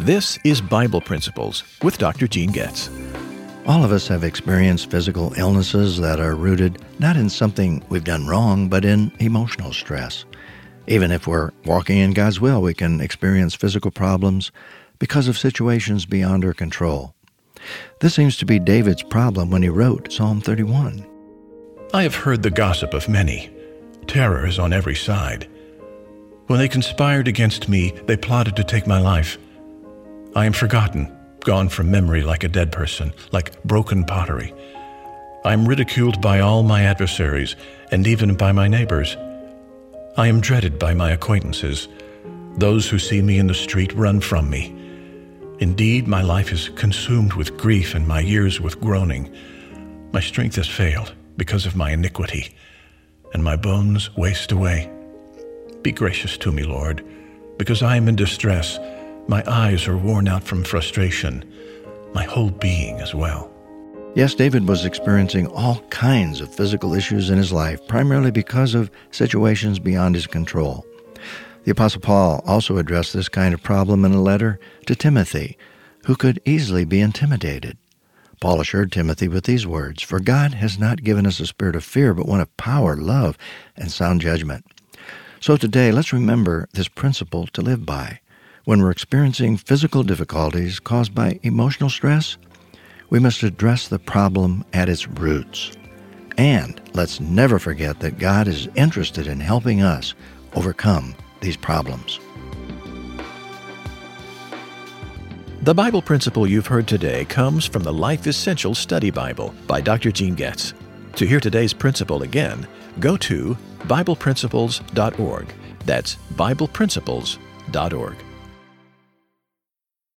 This is Bible Principles with Dr. Gene Getz. All of us have experienced physical illnesses that are rooted not in something we've done wrong, but in emotional stress. Even if we're walking in God's will, we can experience physical problems because of situations beyond our control. This seems to be David's problem when he wrote Psalm 31. I have heard the gossip of many. Terror is on every side. When they conspired against me, they plotted to take my life. I am forgotten, gone from memory like a dead person, like broken pottery. I am ridiculed by all my adversaries, and even by my neighbors. I am dreaded by my acquaintances. Those who see me in the street run from me. Indeed, my life is consumed with grief and my years with groaning. My strength has failed because of my iniquity, and my bones waste away. Be gracious to me, Lord, because I am in distress. My eyes are worn out from frustration, my whole being as well. Yes, David was experiencing all kinds of physical issues in his life, primarily because of situations beyond his control. The Apostle Paul also addressed this kind of problem in a letter to Timothy, who could easily be intimidated. Paul assured Timothy with these words, "For God has not given us a spirit of fear, but one of power, love, and sound judgment." So today, let's remember this principle to live by. When we're experiencing physical difficulties caused by emotional stress, we must address the problem at its roots. And let's never forget that God is interested in helping us overcome these problems. The Bible principle you've heard today comes from the Life Essentials Study Bible by Dr. Gene Getz. To hear today's principle again, go to BiblePrinciples.org. That's BiblePrinciples.org.